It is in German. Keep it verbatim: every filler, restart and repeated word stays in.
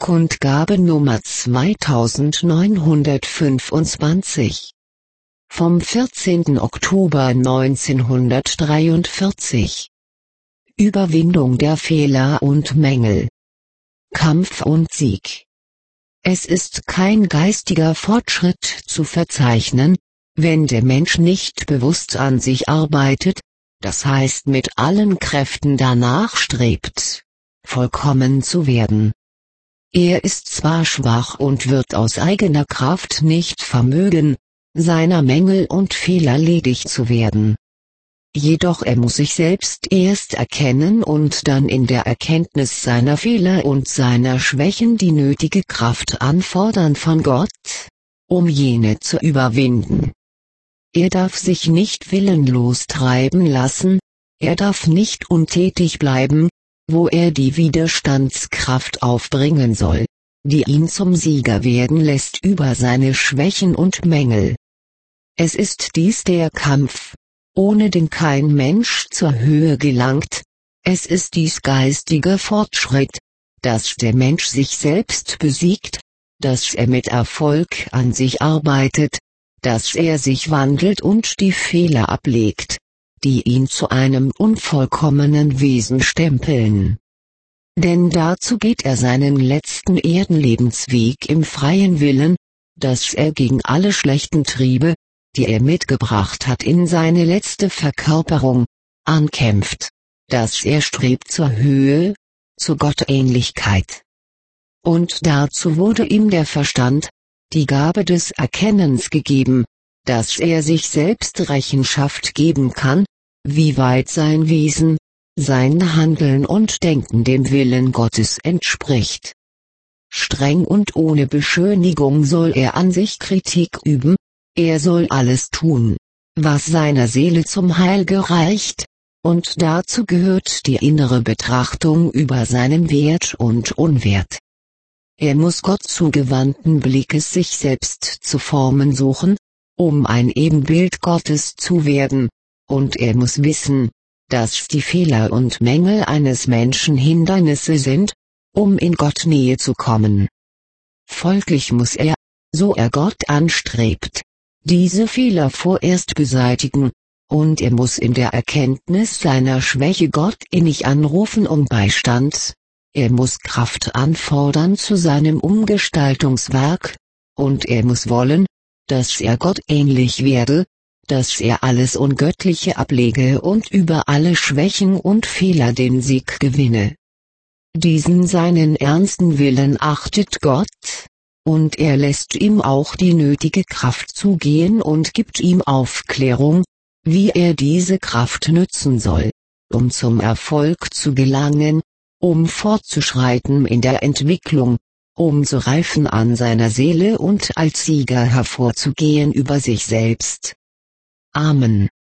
Kundgabe Nummer zweitausendneunhundertfünfundzwanzig. Vom vierzehnten Oktober neunzehnhundertdreiundvierzig. Überwindung der Fehler und Mängel. Kampf und Sieg. Es ist kein geistiger Fortschritt zu verzeichnen, wenn der Mensch nicht bewusst an sich arbeitet, das heißt mit allen Kräften danach strebt, vollkommen zu werden. Er ist zwar schwach und wird aus eigener Kraft nicht vermögen, seiner Mängel und Fehler ledig zu werden. Jedoch er muss sich selbst erst erkennen und dann in der Erkenntnis seiner Fehler und seiner Schwächen die nötige Kraft anfordern von Gott, um jene zu überwinden. Er darf sich nicht willenlos treiben lassen, er darf nicht untätig bleiben, wo er die Widerstandskraft aufbringen soll, die ihn zum Sieger werden lässt über seine Schwächen und Mängel. Es ist dies der Kampf, ohne den kein Mensch zur Höhe gelangt, es ist dies geistiger Fortschritt, dass der Mensch sich selbst besiegt, dass er mit Erfolg an sich arbeitet, dass er sich wandelt und die Fehler ablegt, die ihn zu einem unvollkommenen Wesen stempeln. Denn dazu geht er seinen letzten Erdenlebensweg im freien Willen, dass er gegen alle schlechten Triebe, die er mitgebracht hat in seine letzte Verkörperung, ankämpft, dass er strebt zur Höhe, zur Gottähnlichkeit. Und dazu wurde ihm der Verstand, die Gabe des Erkennens gegeben, dass er sich selbst Rechenschaft geben kann, wie weit sein Wesen, sein Handeln und Denken dem Willen Gottes entspricht. Streng und ohne Beschönigung soll er an sich Kritik üben, er soll alles tun, was seiner Seele zum Heil gereicht, und dazu gehört die innere Betrachtung über seinen Wert und Unwert. Er muss Gott zugewandten Blickes sich selbst zu formen suchen, um ein Ebenbild Gottes zu werden, und er muss wissen, dass die Fehler und Mängel eines Menschen Hindernisse sind, um in Gott Nähe zu kommen. Folglich muss er, so er Gott anstrebt, diese Fehler vorerst beseitigen, und er muss in der Erkenntnis seiner Schwäche Gott innig anrufen um Beistand, er muss Kraft anfordern zu seinem Umgestaltungswerk, und er muss wollen, dass er Gott ähnlich werde, dass er alles Ungöttliche ablege und über alle Schwächen und Fehler den Sieg gewinne. Diesen seinen ernsten Willen achtet Gott, und er lässt ihm auch die nötige Kraft zugehen und gibt ihm Aufklärung, wie er diese Kraft nützen soll, um zum Erfolg zu gelangen, um fortzuschreiten in der Entwicklung, um zu reifen an seiner Seele und als Sieger hervorzugehen über sich selbst. Amen.